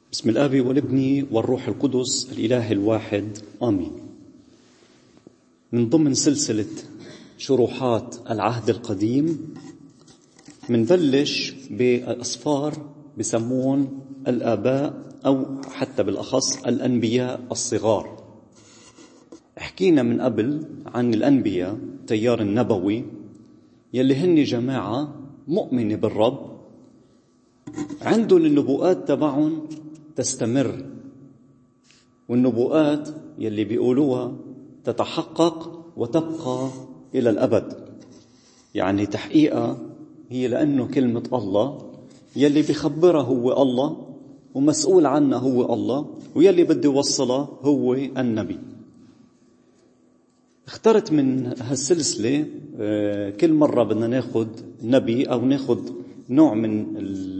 بسم الآب والابن والروح القدس الإله الواحد آمين. من ضمن سلسلة شروحات العهد القديم منبلش بأسفار بسمون الآباء أو حتى بالأخص الأنبياء الصغار. حكينا من قبل عن الأنبياء تيار النبوي يلي هن جماعة مؤمنة بالرب، عندهم النبوءات تبعهم تستمر، والنبوءات يلي بيقولوها تتحقق وتبقى إلى الأبد. يعني تحقيقها هي لأنه كلمة الله يلي بيخبرها هو الله ومسؤول عنها هو الله، ويلي بده يوصلها هو النبي. اخترت من هالسلسلة كل مرة بدنا ناخد نبي أو ناخد نوع من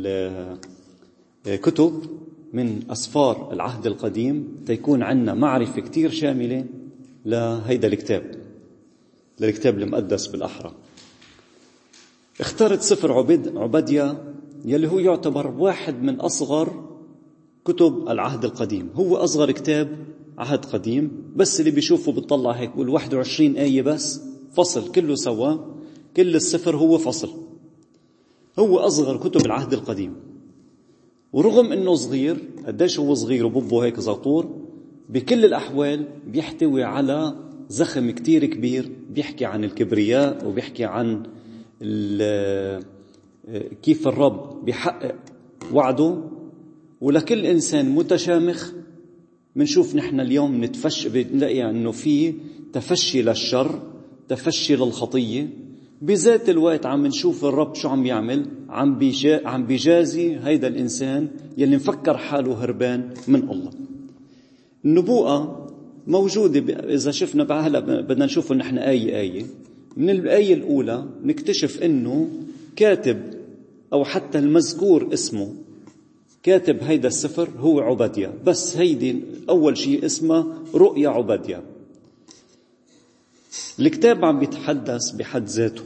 الكتب من أسفار العهد القديم تيكون عنا معرفة كتير شاملة لهيدا للكتاب المقدس بالأحرى. اخترت سفر عبدية يلي هو يعتبر واحد من أصغر كتب العهد القديم، هو أصغر كتاب عهد قديم، بس اللي بيشوفه بيطلع هيك بيقول 21 آية بس، فصل كله سوا، كل السفر هو فصل. هو أصغر كتب العهد القديم، ورغم أنه صغير، قديش هو صغير وببه هيك زغطور، بكل الأحوال بيحتوي على زخم كتير كبير، بيحكي عن الكبرياء وبيحكي عن كيف الرب بيحقق وعده. ولكل إنسان متشامخ منشوف نحن اليوم بنلاقي أنه في تفشي للشر، تفشي للخطية، بذات الوقت عم نشوف الرب شو عم يعمل، عم بيجازي هيدا الإنسان يلي مفكر حاله هربان من الله. النبوءة موجودة، إذا شفنا هلا بدنا نشوفه نحن آية من الآية الأولى نكتشف إنه كاتب أو حتى المذكور اسمه كاتب هيدا السفر هو عبدية، بس هيدي أول شيء اسمه رؤيا عبدية. الكتاب عم بيتحدث بحد ذاته.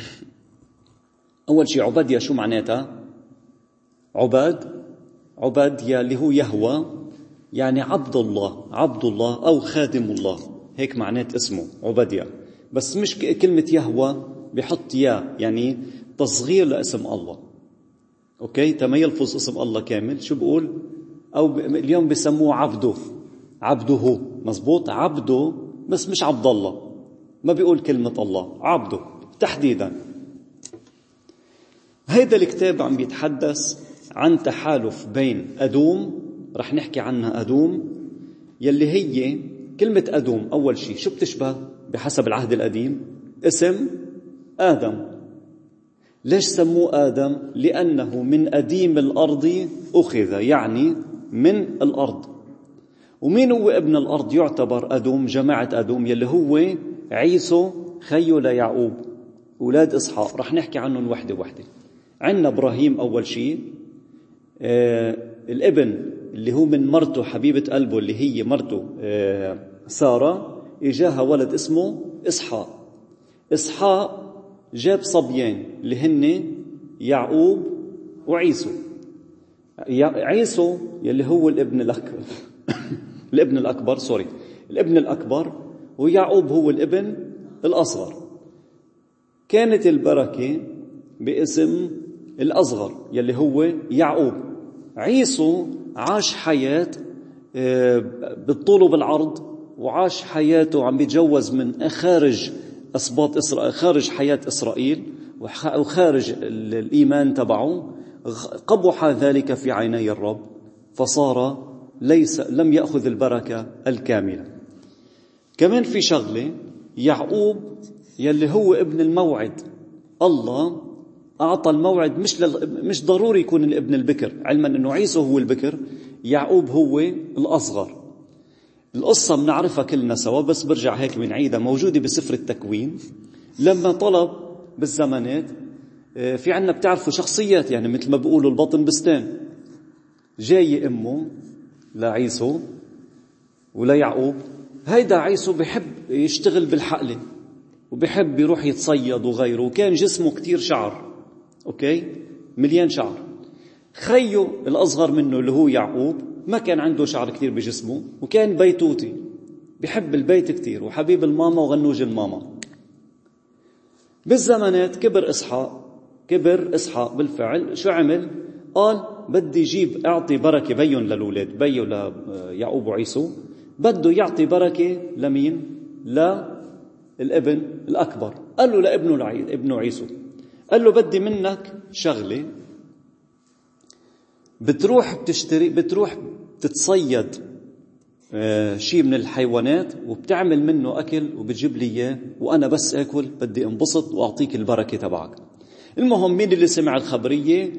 أول شيء عبدية شو معناتها؟ عبد اللي هو يهوى، يعني عبد الله أو خادم الله، هيك معنات اسمه عبدية. بس مش كلمة يهوى بيحط يعني تصغير لاسم الله. أوكي، تما يلفظ اسم الله كامل شو بقول؟ أو اليوم بيسموه عبده، مزبوط، عبده، بس مش عبد الله، ما بيقول كلمة الله، عبده تحديدا. هيدا الكتاب عم بيتحدث عن تحالف بين أدوم، رح نحكي عنها أدوم، يلي هي كلمة أدوم أول شيء شو بتشبه بحسب العهد القديم؟ اسم آدم. ليش سموه آدم؟ لأنه من أديم الأرض أخذ، يعني من الأرض. ومين هو ابن الأرض يعتبر أدوم؟ جماعة أدوم يلي هو عيسو خيو ليعقوب أولاد إسحاق. رح نحكي عنهم وحدة. عندنا إبراهيم أول شيء، الابن اللي هو من مرته حبيبة قلبه اللي هي مرته سارة، إجاها ولد اسمه إسحاق جاب صبيان اللي هن يعقوب وعيسو. عيسو يلي هو الابن الأكبر ويعقوب هو الابن الأصغر. كانت البركة باسم الأصغر يلي هو يعقوب. عيسو عاش حياة بالطول وبالعرض، وعاش حياته عم بيتجوز من خارج أسباط إسرائيل، خارج حياة إسرائيل وخارج الإيمان تبعه. قبح ذلك في عيني الرب، فصار لم يأخذ البركة الكاملة. كمان في شغلة، يعقوب يلي هو ابن الموعد، الله أعطى الموعد، مش ضروري يكون الابن البكر، علما أنه عيسو هو البكر، يعقوب هو الأصغر. القصة بنعرفها كلنا سوا، بس برجع هيك بنعيدها، موجودة بسفر التكوين. لما طلب بالزمانات، في عنا بتعرفوا شخصيات، يعني مثل ما بيقولوا البطن بستان، جاي أمه لعيسو وليعقوب. هيدا عيسو بحب يشتغل بالحقل وبحب يروح يتصيد وغيره، وكان جسمه كتير شعر، أوكي، مليان شعر. خيه الأصغر منه اللي هو يعقوب ما كان عنده شعر كتير بجسمه، وكان بيتوتي بيحب البيت كتير وحبيب الماما وغنوج الماما. بالزمانات كبر إسحاق بالفعل. شو عمل؟ قال بدي جيب أعطي بركة بيون للأولاد، بيو ليعقوب وعيسو، بده يعطي بركة لمين؟ للابن الأكبر. قال له ابنه عيسو، قال له بدي منك شغلة، بتروح تتصيد شيء من الحيوانات وبتعمل منه أكل وبتجيب لي إياه، وأنا بس أكل بدي انبسط وأعطيك البركة تبعك. المهم مين اللي سمع الخبرية؟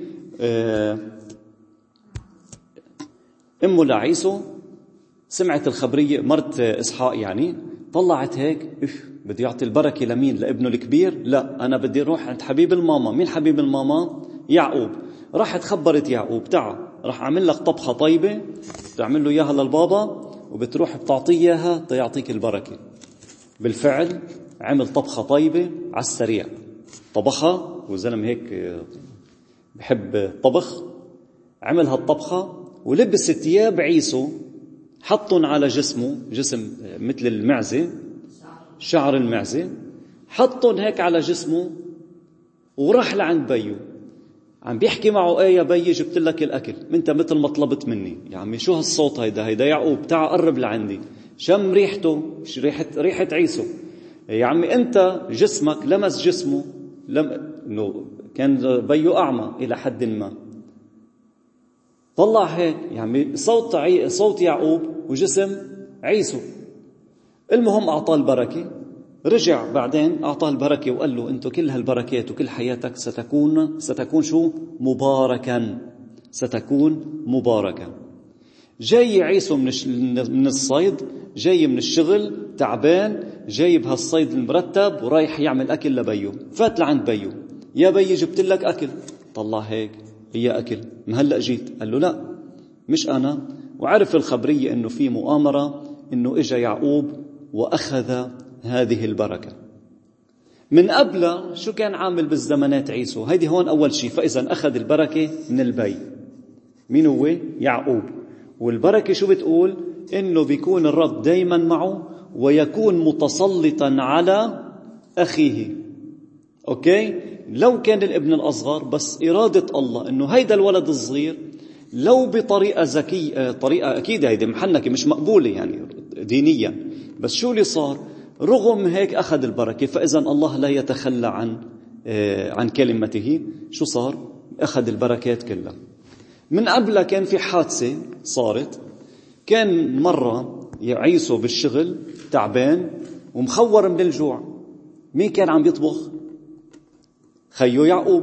أمه لعيسو سمعت الخبرية، مرت إسحاق يعني، طلعت هيك بدي يعطي البركة لمين؟ لابنه الكبير؟ لا، أنا بدي أروح عند حبيب الماما. مين حبيب الماما؟ يعقوب. راحت خبرت يعقوب تعال راح أعمل لك طبخة طيبة تعمل له إياها للبابا، وبتروح بتعطيه إياها تيعطيك البركة. بالفعل عمل طبخة طيبة على السريع، طبخها وزلم هيك بحب طبخ، عمل هالطبخة ولبس ثياب عيسو، حطن على جسمه، جسم مثل المعزة، شعر المعزة، حطن هيك على جسمه وراح لعند بيو. عم بيحكي معه يا بي جبت لك الأكل، انت مثل ما طلبت مني. يا عمي شو هالصوت هيدا يعقوب، تعال قرب لعندي. شم ريحته، ريحة عيسو. يا عمي انت جسمك لمس جسمه، انه كان بيو أعمى إلى حد ما، طلع هيك يعني صوت يعقوب وجسم عيسو. المهم أعطاه البركة، رجع بعدين أعطاه البركة وقال له أنت كل هالبركات وكل حياتك ستكون شو؟ مباركا، ستكون مباركا. جاي عيسو من الصيد، جاي من الشغل تعبان، جايب هالصيد المرتب ورايح يعمل أكل لبيو. فات لعند بيو، يا بي جبت لك أكل. طلع هيك هي أكل، ما هلأ جيت؟ قال له لا مش أنا. وعرف الخبرية أنه في مؤامرة، أنه إجا يعقوب وأخذ هذه البركة. من قبل شو كان عامل بالزمانات عيسو؟ هيدي هون أول شيء. فإذا أخذ البركة من البي، مين هو؟ يعقوب. والبركة شو بتقول؟ إنه بيكون الرب دايما معه ويكون متسلطا على أخيه. أوكي؟ لو كان الابن الأصغر، بس إرادة الله إنه هيدا الولد الصغير لو بطريقة ذكية، طريقة أكيد هيدي محنكة مش مقبولة يعني دينيا، بس شو اللي صار؟ رغم هيك أخذ البركة. فإذا الله لا يتخلى عن كلمته. شو صار؟ أخذ البركات كلها. من قبل كان في حادثة صارت، كان مرة عيسو بالشغل تعبان ومخور من الجوع. مين كان عم يطبخ؟ خيو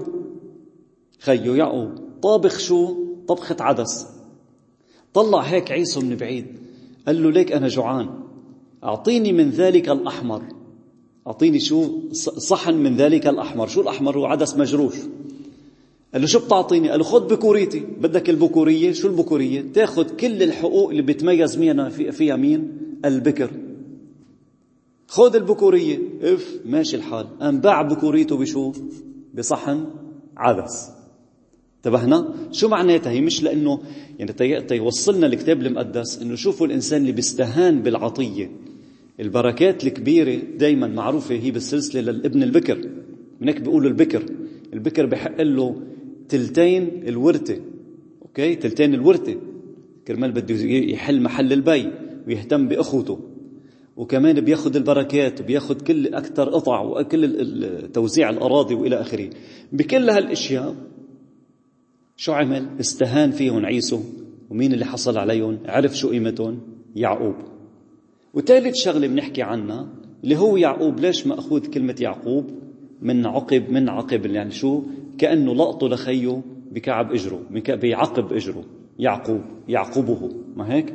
يعقوب. طابخ شو؟ طبخة عدس. طلع هيك عيسو من بعيد قال له ليك أنا جوعان، أعطيني من ذلك الأحمر. أعطيني شو؟ صحن من ذلك الأحمر. شو الأحمر؟ هو عدس مجروش. قال له شو بتعطيني؟ قال له خذ بكوريتي. بدك البكورية؟ شو البكورية؟ تاخذ كل الحقوق اللي بيتميز فيها مين؟ البكر. خذ البكورية. ماشي الحال. قام باع بكوريته بشو؟ بصحن عدس. انتبهنا؟ شو معناتها؟ هي مش لأنه يعني يوصلنا الكتاب المقدس إنه شوفوا الإنسان اللي بيستهان بالعطية. البركات الكبيرة دايما معروفة هي بالسلسلة للابن البكر، من هيك بيقولوا البكر بحق له تلتين الورثة. أوكي؟ تلتين الورثة كرمال بده يحل محل البي ويهتم بأخوته، وكمان بياخد البركات وبياخد كل أكثر قطع وكل توزيع الأراضي وإلى آخره. بكل هالأشياء شو عمل؟ استهان فيهم عيسو. ومين اللي حصل عليهم؟ عرف شو قيمتهم؟ يعقوب. وثالث شغلة بنحكي عنها اللي هو يعقوب. ليش مأخوذ كلمة يعقوب؟ من عقب يعني شو؟ كأنه لقطه لخيه بكعب إجره، بيعقب إجره. يعقوبه، ما هيك؟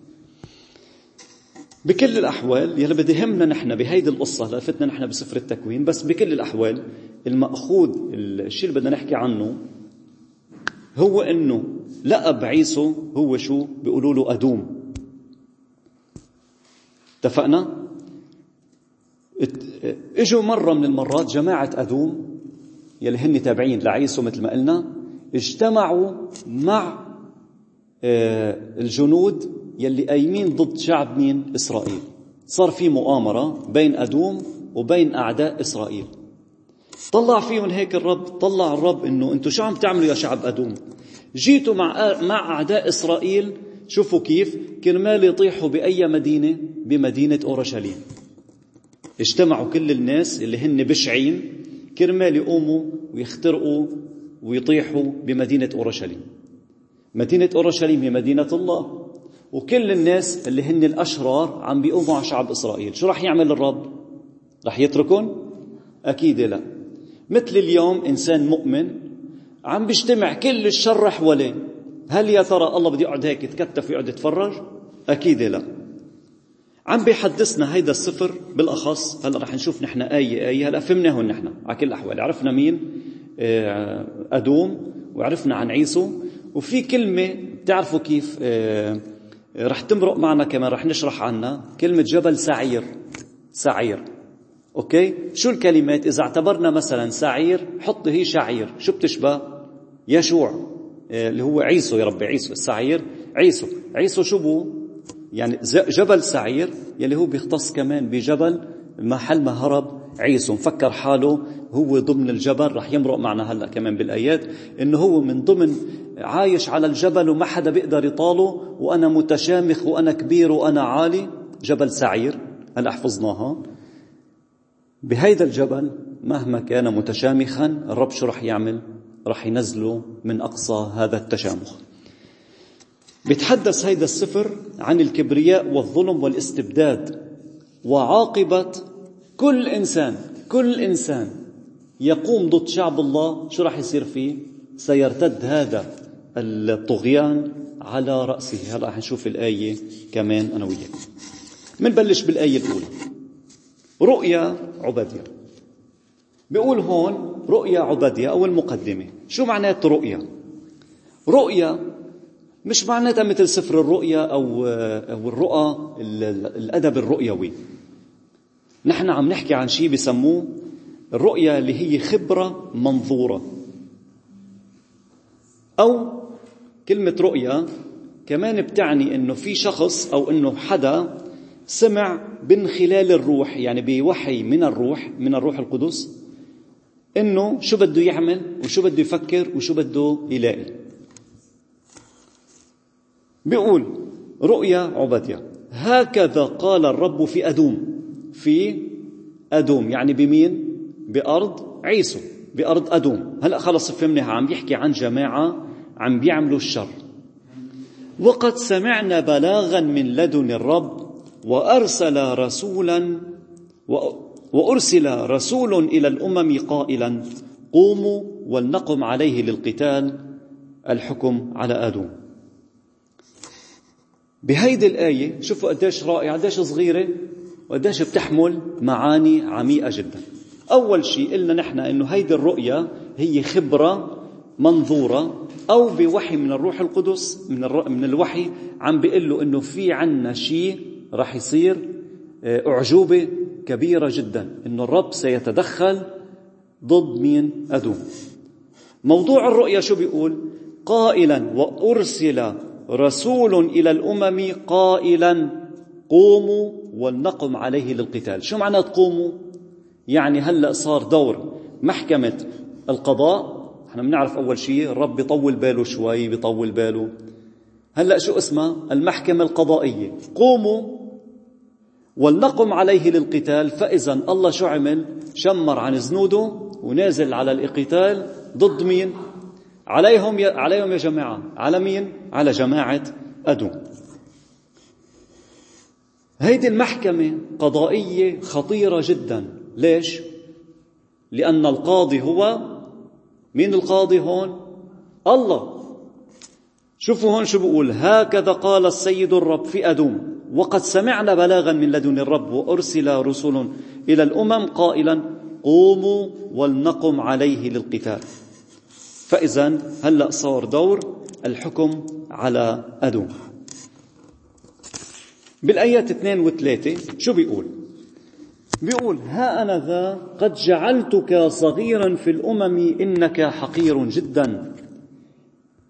بكل الأحوال يلي بدي يهمنا نحن بهيدي القصة، لفتنا نحن بسفر التكوين، بس بكل الأحوال المأخوذ الشيء اللي بدنا نحكي عنه هو إنه لقب عيسو هو شو؟ بيقولوا له أدوم. اتفقنا؟ اجوا مرة من المرات جماعة أدوم يلي هن تابعين لعيسو مثل ما قلنا، اجتمعوا مع الجنود يلي قايمين ضد شعب مين؟ إسرائيل. صار في مؤامرة بين أدوم وبين أعداء إسرائيل. طلع فيهم هيك طلع الرب إنه أنتوا شو عم تعملوا يا شعب أدوم؟ جيتوا مع أعداء إسرائيل، شوفوا كيف كرمال يطيحوا بأي مدينة؟ بمدينة أورشليم. اجتمعوا كل الناس اللي هن بشعين كرمال يقوموا ويخترقوا ويطيحوا بمدينة أورشليم. مدينة أورشليم هي مدينة الله، وكل الناس اللي هن الأشرار عم بيقوموا على شعب إسرائيل. شو رح يعمل الرب؟ رح يتركون؟ أكيد لا. مثل اليوم إنسان مؤمن عم بيجتمع كل الشر حواليه، هل يا ترى الله بده يقعد هيك يتكتف ويقعد يتفرج؟ أكيد لا. عم بيحدثنا هيدا السفر بالأخص. هلأ رح نشوف نحن آية هلأ فهمناهم نحن على كل الأحوال. عرفنا مين أدوم، وعرفنا عن عيسو، وفي كلمة بتعرفوا كيف رح تمرق معنا كمان، رح نشرح عنها كلمة جبل سعير. سعير، أوكي؟ شو الكلمات؟ إذا اعتبرنا مثلا سعير، حط هي شعير، شو بتشبه؟ يشوع اللي هو عيسو، يا ربي عيسو. السعير عيسو شو بو؟ يعني جبل سعير يلي هو بيختص كمان بجبل محل ما هرب عيسو، مفكر حاله هو ضمن الجبل. رح يمرق معنا هلأ كمان بالآيات إنه هو من ضمن عايش على الجبل وما حدا بيقدر يطاله، وأنا متشامخ وأنا كبير وأنا عالي. جبل سعير هلأ حفظناها. بهيدا الجبل مهما كان متشامخا، الرب شو رح يعمل؟ رح ينزله من أقصى هذا التشامخ. بيتحدث هيدا السفر عن الكبرياء والظلم والاستبداد وعاقبة كل إنسان يقوم ضد شعب الله. شو رح يصير فيه؟ سيرتد هذا الطغيان على رأسه. هلأ رح نشوف الآية كمان أنا وياك. منبلش بالآية الأولى. رؤيا عبدية. بيقول هون رؤيا عبدية أو المقدمة. شو معنات رؤيا؟ رؤيا مش معناتها مثل سفر الرؤيا أو الرؤى، الأدب الرؤيوي. نحن عم نحكي عن شيء بسموه الرؤيا، اللي هي خبرة منظورة. أو كلمة رؤيا كمان بتعني إنه في شخص أو إنه حدا سمع من خلال الروح، يعني بوحي من الروح القدس، إنه شو بده يعمل وشو بده يفكر وشو بده يلاقي. بيقول رؤيا عبدية. هكذا قال الرب في أدوم، يعني بمين؟ بأرض عيسو، بأرض أدوم. هلأ خلص فهمناها، عم يحكي عن جماعة عم بيعملوا الشر. وقد سمعنا بلاغا من لدن الرب وأرسل رسول إلى الأمم قائلا قوموا ولنقم عليه للقتال، الحكم على أدوم. بهيدي الآية شوفوا قديش رائعة، قديش صغيرة، وقديش بتحمل معاني عميقة جدا. أول شيء قلنا نحن إنه هيدي الرؤية هي خبرة منظورة أو بوحي من الروح القدس، من الوحي عم بيقول له إنه في عنا شيء راح يصير، أعجوبة كبيرة جدا، إنه الرب سيتدخل ضد مين؟ أدوم. موضوع الرؤية شو بيقول؟ قائلا وأرسل رسول إلى الأمم قائلا قوموا ولنقم عليه للقتال. شو معنى قوموا؟ يعني هلأ صار دور محكمة القضاء. احنا بنعرف أول شيء الرب بيطول باله. هلأ شو اسمها؟ المحكمة القضائية. قوموا ولنقم عليه للقتال. فإذا الله شو عمل؟ شمر عن زنوده ونازل على القتال ضد مين؟ عليهم يا جماعة. على مين؟ على جماعة أدوم. هيدي المحكمة قضائية خطيرة جدا. ليش؟ لأن القاضي هو مين؟ القاضي هون الله. شوفوا هون شو بقول: هكذا قال السيد الرب في أدوم وقد سمعنا بلاغا من لدن الرب وأرسل رسل إلى الأمم قائلا قوموا ولنقم عليه للقتال. فإذا هلأ صار دور الحكم على أدوم. بالآيات 2 و3 شو بيقول؟ بيقول: ها أنا ذا قد جعلتك صغيرا في الأمم إنك حقير جدا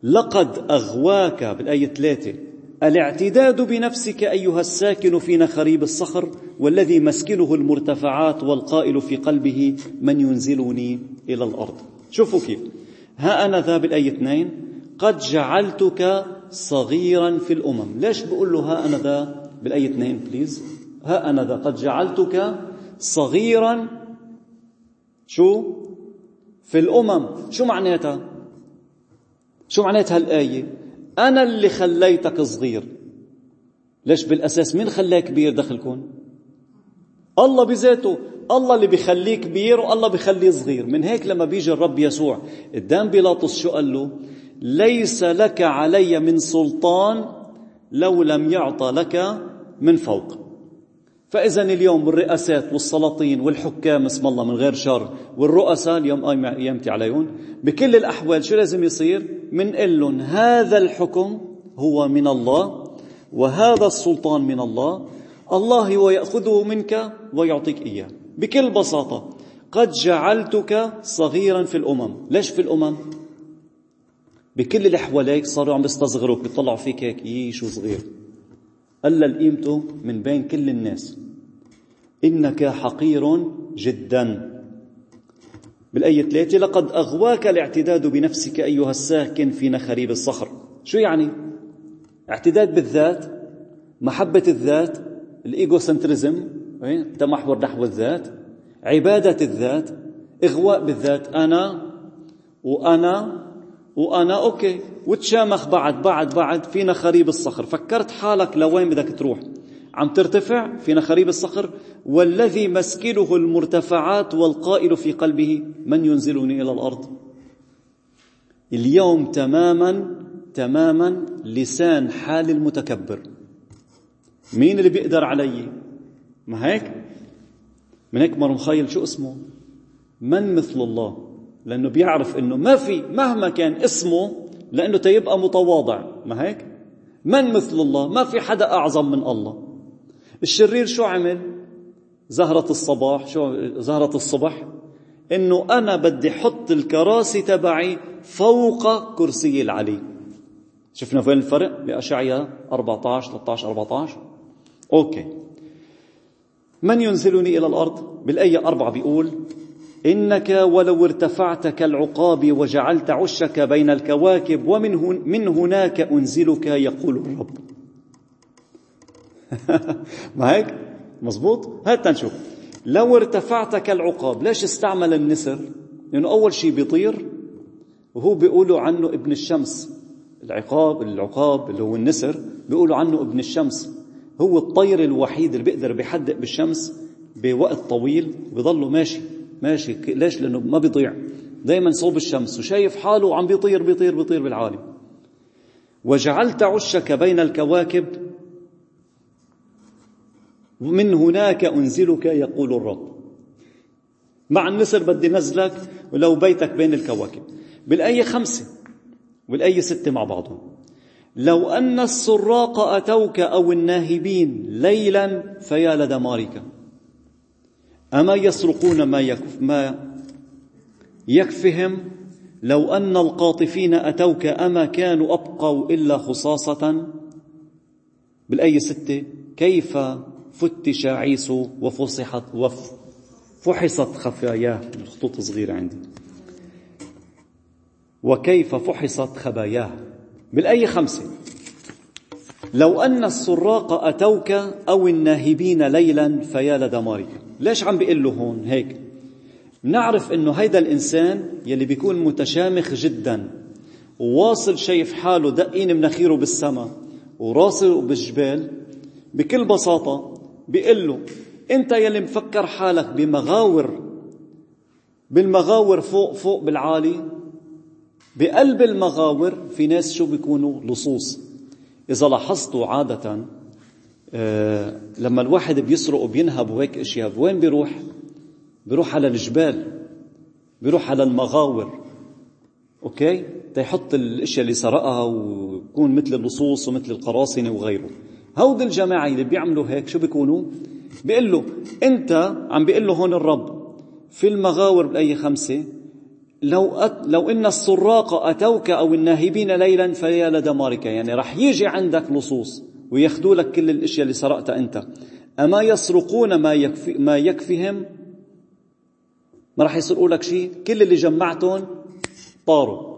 لقد أغواك بالآية 3 الاعتداد بنفسك أيها الساكن في نخريب الصخر والذي مسكنه المرتفعات والقائل في قلبه من ينزلني إلى الأرض. شوفوا كيف ها أنا ذا بالآية 2 قد جعلتك صغيرا في الأمم. ليش بقول له ها أنا ذا بالآية 2 بليز؟ ها أنا ذا قد جعلتك صغيرا شو في الأمم. شو معناتها؟ شو معناتها الآية؟ أنا اللي خليتك صغير. ليش بالأساس مين خلاه كبير دخلكم؟ الله بذاته. الله اللي بيخليه كبير والله بيخليه صغير. من هيك لما بيجي الرب يسوع قدام بيلاطس شو قال له؟ ليس لك علي من سلطان لو لم يعطى لك من فوق. فإذا اليوم الرئاسات والسلاطين والحكام اسم الله من غير شر والرؤساء اليوم قيامتي عليهم بكل الأحوال شو لازم يصير؟ منقل لهم هذا الحكم هو من الله وهذا السلطان من الله. الله هو يأخذه منك ويعطيك إياه بكل بساطة. قد جعلتك صغيرا في الأمم. ليش في الأمم؟ بكل اللي حواليك صاروا عم بيستصغروك بيطلعوا فيك هيك شو صغير. قلل قيمته من بين كل الناس. إنك حقير جدا. بالآية 3 لقد أغواك الاعتداد بنفسك أيها الساكن في نخريب الصخر. شو يعني؟ اعتداد بالذات، محبة الذات، الإيغوسنتريزم، تمحور نحو الذات، عبادة الذات، إغواء بالذات. أنا وأنا وأنا أوكي، وتشامخ بعد في نخريب الصخر. فكرت حالك لوين بدك تروح؟ عم ترتفع في نخريب الصخر. والذي مسكنه المرتفعات والقائل في قلبه من ينزلني إلى الأرض. اليوم تماما لسان حال المتكبر. مين اللي بيقدر علي؟ ما هيك؟ من هيك مر مخيل شو اسمه؟ من مثل الله. لأنه بيعرف أنه ما في مهما كان اسمه لأنه تيبقى متواضع. ما هيك؟ من مثل الله. ما في حدا أعظم من الله. الشرير شو عمل؟ زهرة الصبح إنه أنا بدي حط الكراسي تبعي فوق كرسي العلي. شفنا فين الفرق بأشعياء 13-14. أوكي. من ينزلني إلى الأرض؟ بالآية 4 بيقول إنك ولو ارتفعت كالعقاب وجعلت عشك بين الكواكب ومن هناك أنزلك يقول الرب. ما هيك؟ مزبوط؟ هات نشوف. لو ارتفعت كالعقاب. ليش استعمل النسر؟ لأنه أول شيء بيطير وهو بيقولوا عنه ابن الشمس. العقاب اللي هو النسر بيقولوا عنه ابن الشمس. هو الطير الوحيد اللي بيقدر بيحدق بالشمس بوقت طويل وبيضله ماشي. ليش؟ لأنه ما بيضيع، دايما صوب الشمس وشايف حاله عم بيطير بالعالم. وجعلت عشك بين الكواكب من هناك أنزلك يقول الرب. مع النسر بدي نزلك ولو بيتك بين الكواكب. بالآية 5 والآية 6 مع بعضهم. لو أن السراق أتوك أو الناهبين ليلا فيا لدمارك. أما يسرقون ما يكفهم. لو أن القاطفين أتوك أما كانوا أبقوا إلا خصاصة. بالآية 6 كيف فتش عيسو وفحصت خفاياه. الخطوط صغيرة عندي. وكيف فحصت خباياه. بالآية 5 لو أن السراق أتوك أو الناهبين ليلا فيا لدمارك. ليش عم بيقول له هون هيك؟ نعرف إنه هيدا الإنسان يلي بيكون متشامخ جدا وواصل شايف حاله دقين مناخيره بالسماء وراسه بالجبال. بكل بساطة بيقول له أنت يلي مفكر حالك بالمغاور فوق بالعالي. بقلب المغاور في ناس شو بيكونوا لصوص. إذا لاحظتوا عادة لما الواحد بيسرق وبينهب وهيك اشياء وين بيروح على الجبال، بيروح على المغاور. اوكي، تيحط الاشياء اللي سرقها ويكون مثل اللصوص ومثل القراصنة وغيره. هود الجماعة اللي بيعملوا هيك شو بيكونوا؟ بيقول له انت عم بيقول له هون الرب في المغاور بالآية 5 لو إن السراق أتوك أو الناهبين ليلا فيا لدمارك، يعني رح يجي عندك لصوص وياخذوا لك كل الاشياء اللي سرقتها أنت. أما يسرقون ما يكفيهم، ما رح يسرقوا لك شيء، كل اللي جمعتهم طاروا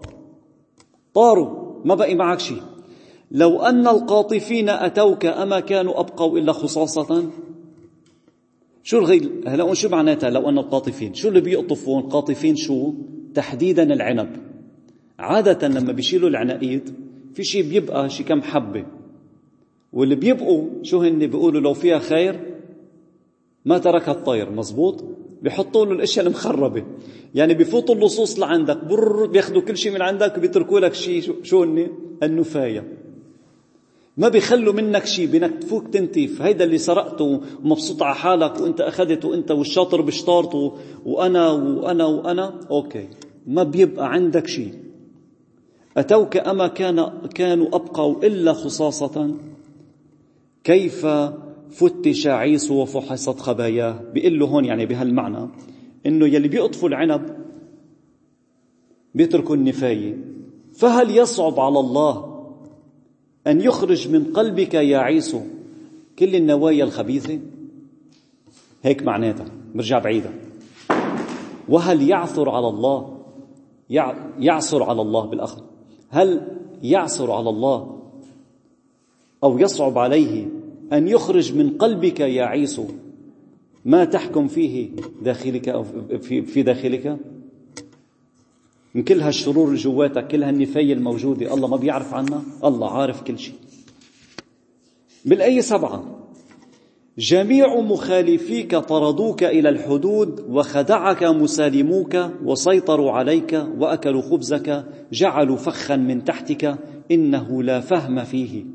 ما بقي معك شيء. لو أن القاطفين أتوك أما كانوا أبقوا إلا خصاصة. شو هلا شو معناتها لو أن القاطفين؟ شو اللي بيقطفون قاطفين؟ شو تحديدا؟ العنب. عادة لما بيشيلوا العناقيد في شيء بيبقى شيء كم حبة، واللي بيبقوا شو هن بيقولوا لو فيها خير ما تركها الطير، مزبوط؟ بيحطوا له الاشياء المخربة، يعني بيفوتوا اللصوص لعندك بياخدوا كل شيء من عندك وبيتركوا لك شيء، شو هن؟ النفاية. ما بيخلوا منك شيء، بينكتفوك تنتيف. هيدا اللي سرقته ومبسوط على حالك وانت اخذت وانت والشاطر بشطارته وانا اوكي، ما بيبقى عندك شيء. أتوك أما كانوا أبقوا إلا خصاصة، كيف فتش عيسو وفحصت خباياه. بيقول له هون يعني بهالمعنى إنه يلي بيقطفوا العنب بيتركوا النفاية. فهل يصعب على الله أن يخرج من قلبك يا عيسو كل النوايا الخبيثة؟ هيك معناتها، برجع بعيدا. وهل يعثر على الله، يعثر على الله بالأخذ، هل يعثر على الله أو يصعب عليه أن يخرج من قلبك يا عيسو ما تحكم فيه داخلك أو في داخلك من كل هالشرور اللي جواتك، كل هالنفاية الموجودة؟ الله ما بيعرف عنها؟ الله عارف كل شيء. بالآية 7: جميع مخالفيك طردوك إلى الحدود وخدعك مسالموك وسيطروا عليك وأكلوا خبزك جعلوا فخا من تحتك إنه لا فهم فيه.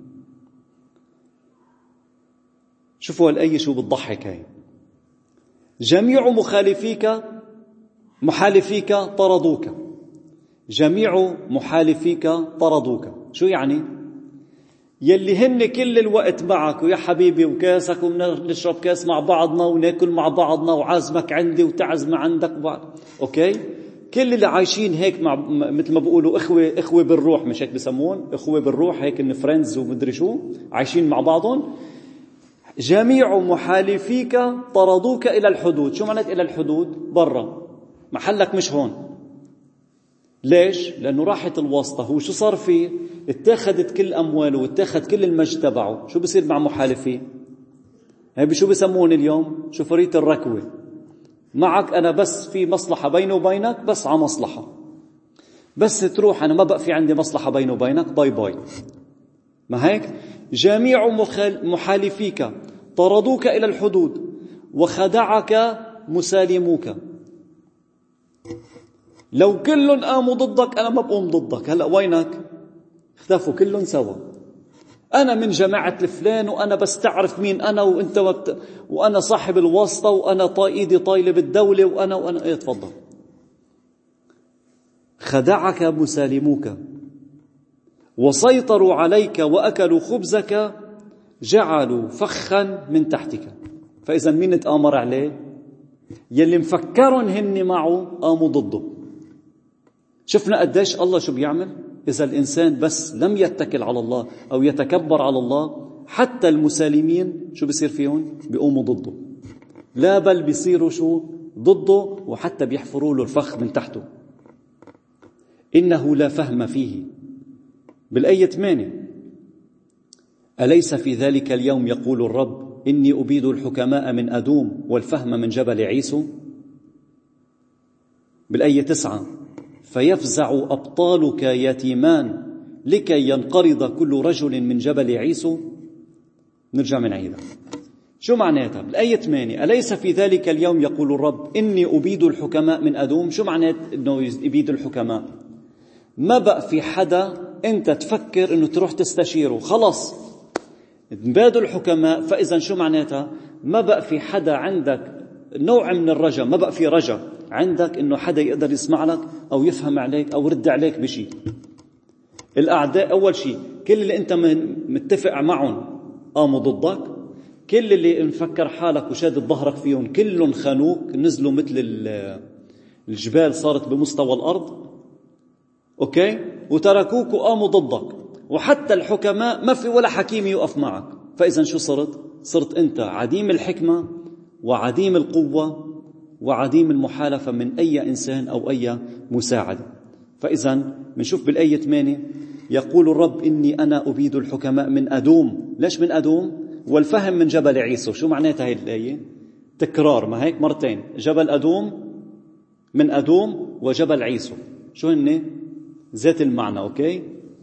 شوفوا الآية شو بتضحك هاي. جميع محالفيك طردوك، جميع محالفيك طردوك. شو يعني؟ يلي هن كل الوقت معك ويا حبيبي وكاسك ونشرب كاس مع بعضنا وناكل مع بعضنا وعازمك عندي وتعزم عندك بعض. اوكي، كل اللي عايشين هيك مع مثل ما بيقولوا اخوه بالروح، مش هيك بسمون اخوه بالروح، هيك ان فريندز ومدري شو، عايشين مع بعضهم. جميع محالفيك طردوك الى الحدود. شو معنات الى الحدود؟ برا محلك، مش هون. ليش؟ لأنه راحت الواسطة. هو شو صار فيه؟ اتاخدت كل أمواله واتاخد كل المجد تبعه. شو بصير مع محالفين؟ هاي شو بسمون اليوم؟ شوفرية الركوة. معك أنا بس في مصلحة بيني وبينك، بس على مصلحة، بس تروح أنا ما بقى في عندي مصلحة بيني وبينك، باي باي. ما هيك؟ جميع محالفيك طردوك إلى الحدود وخدعك مسالموك. لو كلهم قاموا ضدك أنا ما بقوم ضدك. هلأ وينك؟ اختفوا كلهم سوا. أنا من جماعة الفلان وأنا بس تعرف مين أنا وأنت وأنا صاحب الواسطة وأنا إيدي طايلة بالدولة وأنا إيه. تفضل. خدعك مسالموك وسيطروا عليك وأكلوا خبزك جعلوا فخا من تحتك. فإذا مين تآمر عليه؟ يلي مفكرون هن معه قاموا ضده. شفنا قديش الله شو بيعمل إذا الإنسان بس لم يتكل على الله أو يتكبر على الله. حتى المسالمين شو بيصير فيهم؟ بيقوموا ضده، لا بل بيصيروا شو؟ ضده، وحتى بيحفروا له الفخ من تحته. إنه لا فهم فيه. بالآية 8: أليس في ذلك اليوم يقول الرب إني أبيد الحكماء من أدوم والفهم من جبل عيسو. بالآية 9: فيفزع أبطالك يتيمان لكي ينقرض كل رجل من جبل عيسو. نرجع من عيدها. شو معناتها بالآية 8؟ أليس في ذلك اليوم يقول الرب إني أبيد الحكماء من أدوم. شو معنات إنه يبيد الحكماء؟ ما بقى في حدا أنت تفكر إنه تروح تستشيره، خلص نبادوا الحكماء. فإذا شو معناتها؟ ما بقى في حدا عندك نوع من الرجاء، ما بقى في رجاء عندك إنه حدا يقدر يسمع لك أو يفهم عليك أو يرد عليك بشيء. الأعداء أول شيء كل اللي أنت متفق معهم قاموا ضدك، كل اللي مفكر حالك وشادد ظهرك فيهم كلهم خانوك، نزلوا مثل الجبال صارت بمستوى الأرض، أوكي، وتركوك وقاموا ضدك، وحتى الحكماء ما في ولا حكيم يقف معك. فإذا شو صرت أنت عديم الحكمة وعديم القوة وعديم المحالفة من أي إنسان أو أي مساعدة. فإذا منشوف بالآية 8 يقول الرب إني أنا أبيد الحكماء من أدوم. ليش من أدوم؟ والفهم من جبل عيسو. شو معناتها هذه الآية؟ تكرار، ما هيك مرتين، جبل أدوم من أدوم وجبل عيسو، شو هن؟ ذات المعنى. أوكي.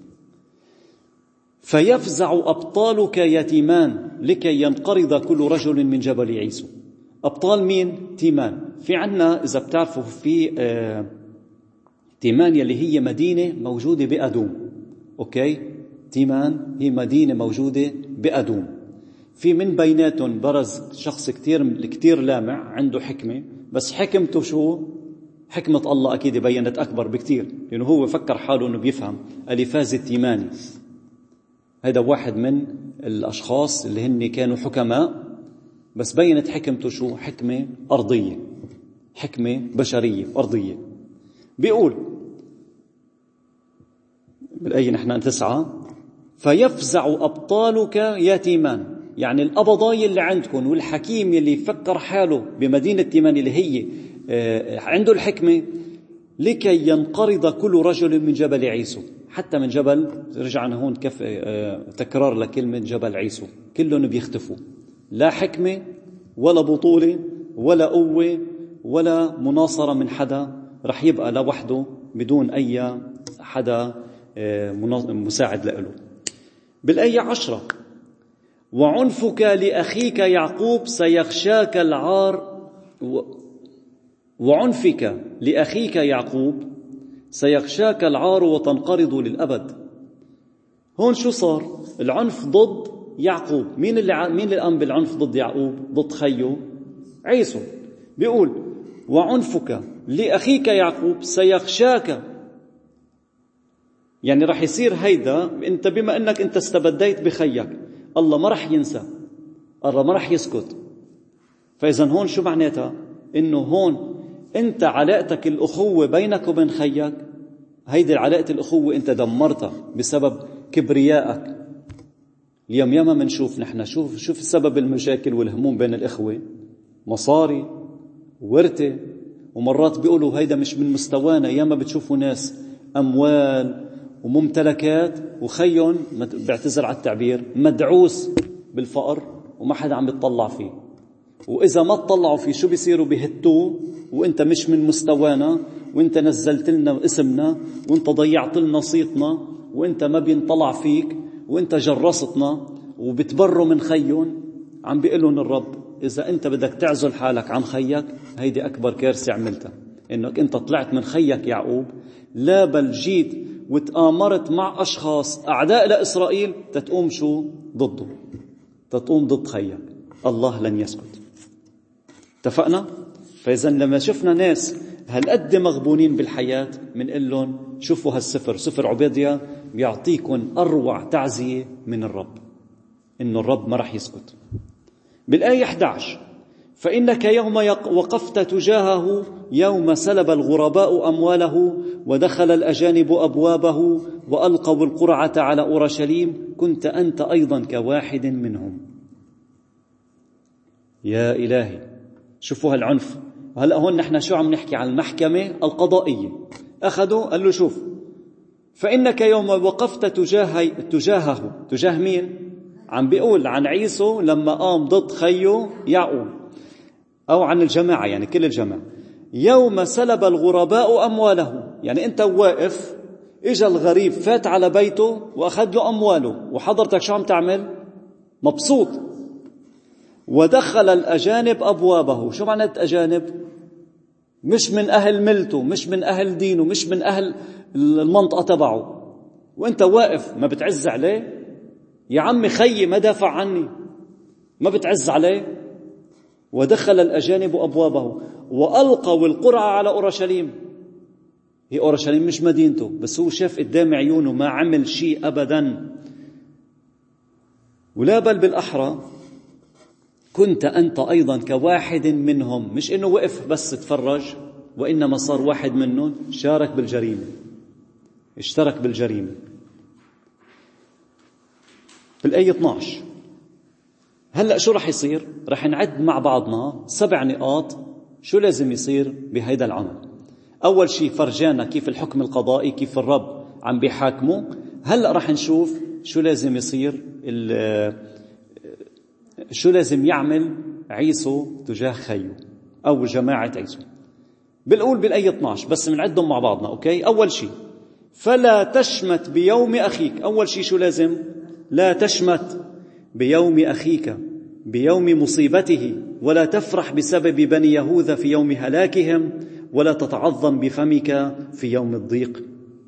فيفزع أبطالك يتيمان لكي ينقرض كل رجل من جبل عيسو. أبطال مين؟ تيمان. في عنا إذا بتعرفوا في تيمان يلي هي مدينة موجودة بأدوم. أوكي. تيمان هي مدينة موجودة بأدوم. في من بيناتهم برز شخص كتير لامع عنده حكمة، بس حكمته شو؟ حكمة الله أكيد بينت أكبر بكتير، لأنه هو فكر حاله أنه بيفهم. أليفاز التيماني هذا واحد من الأشخاص اللي هن كانوا حكماء، بس بينت حكمته شو؟ حكمة أرضية، حكمة بشرية أرضية. بيقول بالآية نحن 9 فيفزع أبطالك يتيمان، يعني الأبضاي اللي عندكم والحكيم اللي يفكر حاله بمدينة تيمان اللي هي عنده الحكمة، لكي ينقرض كل رجل من جبل عيسو. حتى من جبل، رجعنا هون تكرار لكلمة جبل عيسو، كلهم بيختفوا، لا حكمة ولا بطولة ولا قوة ولا مناصرة من حدا، رح يبقى لوحده بدون أي حدا مساعد له. بالآية 10 وعنفك لأخيك يعقوب سيغشاك العار وعنفك لأخيك يعقوب سيغشاك العار وتنقرض للأبد. هون شو صار؟ العنف ضد يعقوب. مين اللي قام بالعنف ضد يعقوب؟ ضد خيه عيسو. بيقول وعنفك لأخيك يعقوب سيغشاك، يعني رح يصير هيدا انت بما انك انت استبديت بخيك، الله ما رح ينسى، الله ما رح يسكت. فإذا هون شو معناتها؟ انه هون انت علاقتك الأخوة بينك وبين خيك، هيدي علاقة الأخوة انت دمرتها بسبب كبريائك. اليوم ياما منشوف نحن شوف السبب المشاكل والهموم بين الإخوة، مصاري ورثة، ومرات بيقولوا هيدا مش من مستوانا. ياما بتشوفوا ناس أموال وممتلكات وخيون، بعتذر على التعبير، مدعوس بالفقر وما حدا عم بيطلع فيه، وإذا ما تطلعوا فيه شو بيصيروا؟ بيهتوه، وإنت مش من مستوانا، وإنت نزلت لنا اسمنا، وإنت ضيعت لنا صيتنا، وإنت ما بينطلع فيك، وإنت جرستنا، وبتبروا من خيون. عم بيقولون الرب إذا أنت بدك تعزل حالك عن خيك، هيدي أكبر كارثة عملتها، إنك أنت طلعت من خيك يعقوب، لا بل جيت وتآمرت مع أشخاص أعداء لإسرائيل تتقوم شو؟ ضده، تتقوم ضد خيك. الله لن يسكت. اتفقنا؟ فإذا لما شفنا ناس هالقد مغبونين بالحياة منقول لهم شوفوا هالسفر، سفر عبيدية بيعطيكم أروع تعزية من الرب، إنه الرب ما رح يسكت. بالآية 11 فإنك يوم وقفت تجاهه يوم سلب الغرباء أمواله ودخل الأجانب أبوابه وألقوا القرعة على أورشليم كنت أنت أيضا كواحد منهم. يا إلهي، شوفوا هالعنف. وهلأ هون نحن شو عم نحكي عن المحكمة القضائية. أخذوا قال له شوف، فإنك يوم وقفت تجاهه، تجاه مين؟ عم بيقول عن عيسو لما قام ضد خيه يعقوب، أو عن الجماعة، يعني كل الجماعة. يوم سلب الغرباء أمواله، يعني أنت واقف، إجا الغريب فات على بيته وأخذ له أمواله، وحضرتك شو عم تعمل؟ مبسوط. ودخل الأجانب أبوابه. شو معنات أجانب؟ مش من أهل ملته، مش من أهل دينه، مش من أهل المنطقة تبعه، وأنت واقف ما بتعز عليه؟ يا عمي خيي ما دافع عني، ما بتعز عليه؟ ودخل الأجانب أبوابه وألقوا القرعة على أورشليم. هي أورشليم مش مدينته، بس هو شاف قدام عيونه ما عمل شيء أبدا. ولا بل بالأحرى كنت أنت أيضا كواحد منهم، مش إنه وقف بس تفرج، وإنما صار واحد منهم شارك بالجريمة، اشترك بالجريمة. في الآية 12 هلأ شو رح يصير؟ رح نعد مع بعضنا 7 نقاط شو لازم يصير بهيدا العمل. أول شيء فرجانا كيف الحكم القضائي، كيف الرب عم بيحاكمه. هلأ رح نشوف شو لازم يصير، شو لازم يعمل عيسو تجاه خيه أو جماعة عيسو. بنقول بالآية 12 بس بنعدهم مع بعضنا، أوكي؟ أول شيء فلا تشمت بيوم أخيك. أول شيء شو لازم؟ لا تشمت بيوم أخيك بيوم مصيبته، ولا تفرح بسبب بني يهوذا في يوم هلاكهم، ولا تتعظم بفمك في يوم الضيق.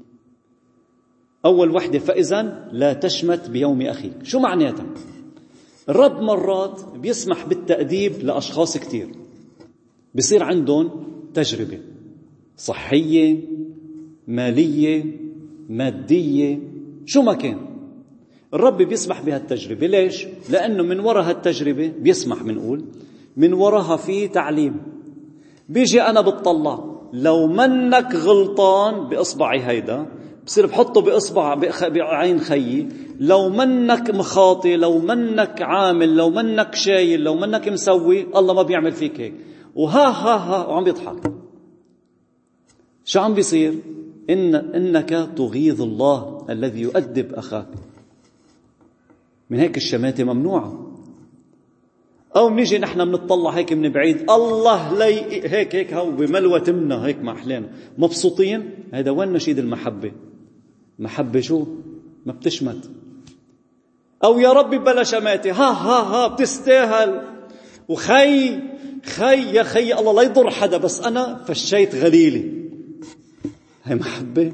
أول وحدة، فإذن لا تشمت بيوم أخيك. شو معناتها؟ الرب مرات بيسمح بالتأديب لأشخاص كتير، بيصير عندهم تجربة صحية، مالية، مادية، شو ما كان الرب بيسمح بهالتجربة. ليش؟ لأنه من وراء هالتجربة بيسمح، منقول من وراها في تعليم. بيجي أنا بتطلع لو منك غلطان بإصبعي هيدا، بصير بحطه بإصبع بعين خيي، لو منك مخاطي، لو منك عامل، لو منك شايل، لو منك مسوي، الله ما بيعمل فيك هيك. وها ها ها وعم بيضحك. شو عم بيصير؟ إنك تغيظ الله الذي يؤدب أخاك. من هيك الشماتة ممنوعة. أو نيجي نحن بنطلع هيك من بعيد، الله لي هيك هو بملوى تمنا هيك مع أحلام مبسوطين. هذا وين نشيد المحبة؟ محبة شو؟ ما بتشمت. أو يا ربي بلا شماتة، ها ها ها بتستاهل، وخي يا خي الله لا يضر حدا، بس أنا فشيت غليلي. هاي محبة؟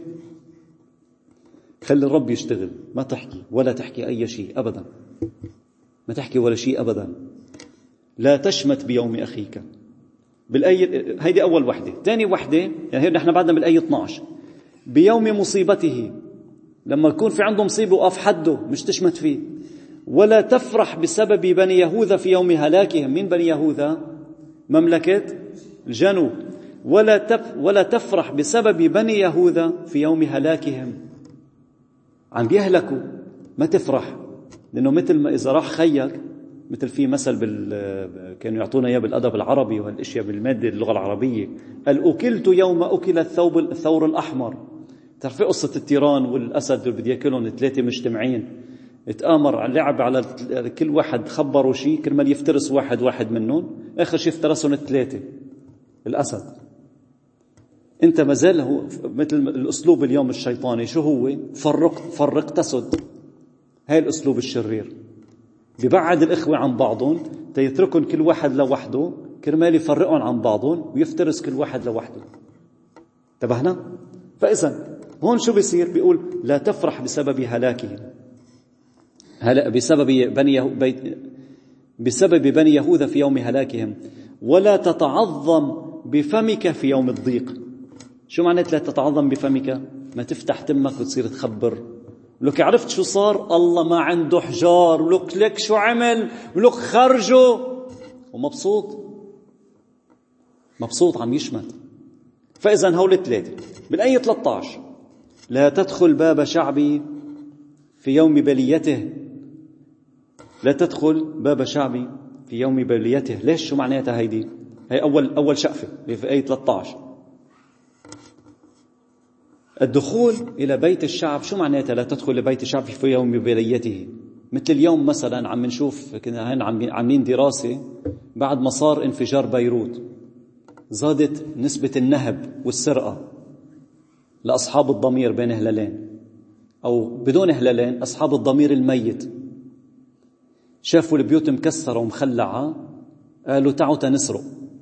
خلي الرب يشتغل، ما تحكي ولا تحكي أي شيء أبدا، ما تحكي ولا شيء أبدا. لا تشمت بيوم أخيك. بالآية هيدي أول وحدة. ثاني وحدة يعني نحن بعدنا بالآية 12 بيوم مصيبته، لما يكون في عنده مصيبة وقف حده مش تشمت فيه. ولا تفرح بسبب بني يهوذا في يوم هلاكهم. من بني يهوذا؟ مملكة الجنوب. ولا تفرح بسبب بني يهوذا في يوم هلاكهم. عم بيهلكوا، ما تفرح، لأنه مثل ما إذا راح خيك، مثل في مثل كانوا يعطونا إياه بالأدب العربي وهالاشياء بالمادة اللغة العربية، قال أكلت يوم أكل الثور الأحمر. تعرفي قصة التيران والأسد اللي بده ياكلهم 3 مجتمعين، اتآمر على اللعب على كل واحد، خبروا شيء كرمال يفترس واحد منهم، آخر شيء افترسهم 3 الأسد. أنت ما زال هو مثل الأسلوب اليوم الشيطاني، شو هو؟ فرق تسد. هاي الأسلوب الشرير بيبعد الإخوة عن بعضهم، تيتركهم كل واحد لوحده كرمال يفرقهم عن بعضهم ويفترس كل واحد لوحده. انتبهنا؟ فإذا هون شو بيصير؟ بيقول لا تفرح بسبب هلاكهم، بسبب بني يهوذا في يوم هلاكهم، ولا تتعظم بفمك في يوم الضيق. شو معنات لا تتعظم بفمك؟ ما تفتح تمك وتصير تخبر، ولك عرفت شو صار، الله ما عنده حجار، ولك لك شو عمل، ولك خرجه، ومبسوط عم يشمت. فإذا هول 3. بالآية 13 لا تدخل باب شعبي في يوم بليته. لا تدخل باب شعبي في يوم بليته. ليش؟ شو معناتها هيدي؟ هي أول شقفة في آية 13. الدخول إلى بيت الشعب شو معناتها؟ لا تدخل لبيت الشعب في يوم بليته. مثل اليوم مثلا عم نشوف، كنا هين عاملين دراسة بعد ما صار انفجار بيروت، زادت نسبة النهب والسرقة لأصحاب الضمير بين هلالين أو بدون هلالين، أصحاب الضمير الميت. شافوا البيوت مكسرة ومخلعة، قالوا تعوا تنسرق.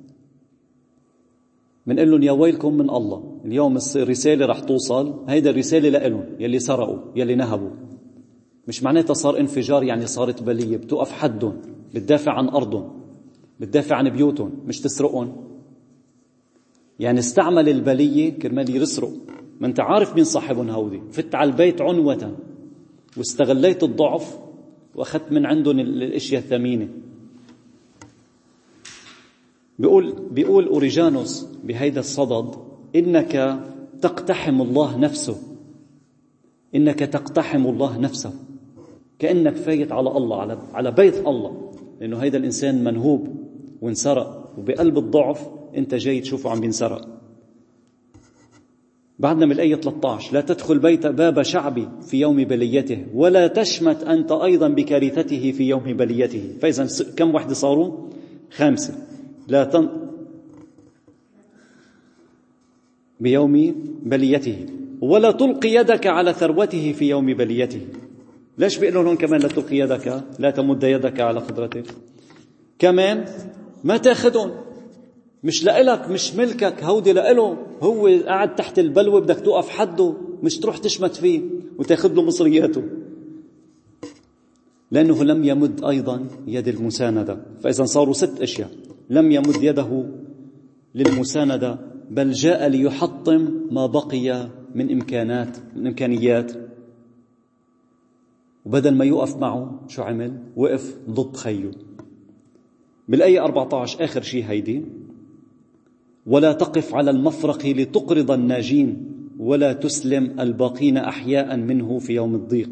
منقول لهم يا ويلكم من الله، اليوم الرسالة رح توصل، هيدا الرسالة لإلهم يلي سرقوا يلي نهبوا. مش معناتها صار انفجار يعني صارت بلية، بتوقف حدهم، بتدافع عن أرضهم، بتدافع عن بيوتهم، مش تسرقهم. يعني استعمل البلية كرمال يسرق. ما انت عارف مين صاحبهم هودي، فت على البيت عنوة واستغليت الضعف وأخذت من عندهم الاشياء الثمينة. بيقول أوريجانوس بهيدا الصدد: إنك تقتحم الله نفسه، إنك تقتحم الله نفسه، كأنك فايت على الله، على بيت الله، لأنه هيدا الإنسان منهوب وانسرق، وبقلب الضعف أنت جاي تشوفه عم بينسرق. بعدنا من الآية 13: لا تدخل باب شعبي في يوم بليته، ولا تشمت أنت أيضا بكارثته في يوم بليته. فإذا كم وحدة صاروا؟ 5. بيوم بليته، ولا تلقي يدك على ثروته في يوم بليته. ليش بيقولون هون كمان لا تلقي يدك، لا تمد يدك على خضرته؟ كمان ما تاخذهم، مش لإلك، مش ملكك، هودي لإله، هو قاعد تحت البلوة، بدك توقف حده، مش تروح تشمت فيه وتاخذ له مصرياته، لأنه لم يمد أيضا يد المساندة. فإذا صاروا 6 أشياء: لم يمد يده للمساندة، بل جاء ليحطم ما بقي من إمكانيات، وبدل ما يوقف معه شو عمل؟ وقف ضد خيه. بالآية 14 آخر شيء هيدي: ولا تقف على المفرق لتقرض الناجين، ولا تسلم الباقين أحياء منه في يوم الضيق.